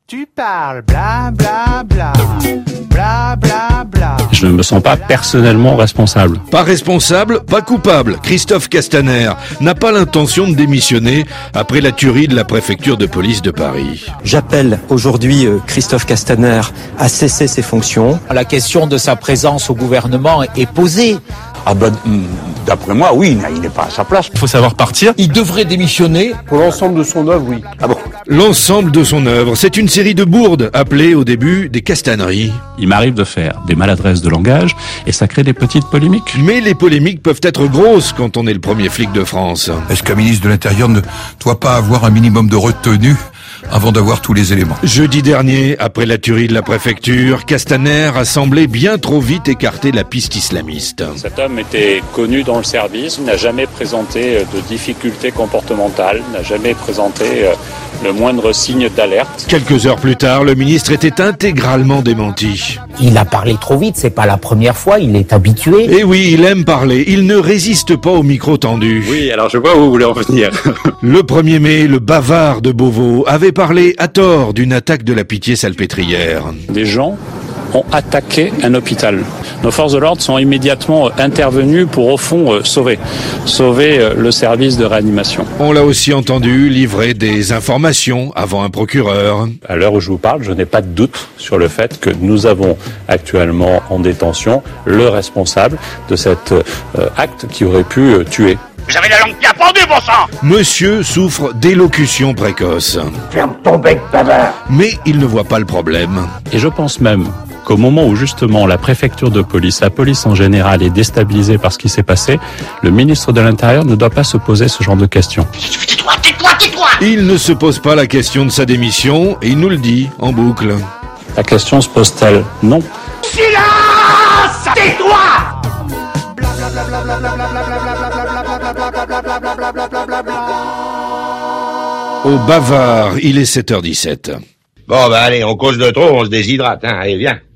Tu parles bla bla bla, bla bla bla. Je ne me sens pas personnellement responsable. Pas responsable, pas coupable. Christophe Castaner n'a pas l'intention de démissionner après la tuerie de la préfecture de police de Paris. J'appelle aujourd'hui Christophe Castaner à cesser ses fonctions. La question de sa présence au gouvernement est posée. Ah ben, d'après moi, oui, il n'est pas à sa place. Il faut savoir partir. Il devrait démissionner. Pour l'ensemble de son œuvre, oui. Ah bon? L'ensemble de son œuvre, c'est une série de bourdes appelées au début des castaneries. Il m'arrive de faire des maladresses de langage et ça crée des petites polémiques. Mais les polémiques peuvent être grosses quand on est le premier flic de France. Est-ce qu'un ministre de l'Intérieur ne doit pas avoir un minimum de retenue avant d'avoir tous les éléments? Jeudi dernier, après la tuerie de la préfecture, Castaner a semblé bien trop vite écarter la piste islamiste. Cet homme était connu dans le service, n'a jamais présenté de difficultés comportementales, n'a jamais présenté le moindre signe d'alerte. Quelques heures plus tard, le ministre était intégralement démenti. Il a parlé trop vite, c'est pas la première fois, il est habitué. Et oui, il aime parler, il ne résiste pas au micro tendu. Oui, alors je vois où vous voulez en venir. Le 1er mai, le bavard de Beauvau avait parlé à tort d'une attaque de la Pitié-Salpêtrière. Des gens ont attaqué un hôpital. Nos forces de l'ordre sont immédiatement intervenues pour, au fond, sauver le service de réanimation. On l'a aussi entendu livrer des informations avant un procureur. À l'heure où je vous parle, je n'ai pas de doute sur le fait que nous avons actuellement en détention le responsable de cet acte qui aurait pu tuer. Vous avez la langue bien pendue, bon sang! Monsieur souffre d'élocution précoce. Ferme ton bec, bavard! Mais il ne voit pas le problème. Et je pense même qu'au moment où justement la préfecture de police, la police en général est déstabilisée par ce qui s'est passé, le ministre de l'Intérieur ne doit pas se poser ce genre de questions. Tais-toi! Il ne se pose pas la question de sa démission et il nous le dit en boucle. La question se pose-t-elle? Non. Silence! Tais-toi! Au bavard, il est 7h17. Bon, allez, on cause de trop, on se déshydrate, hein. Allez, viens.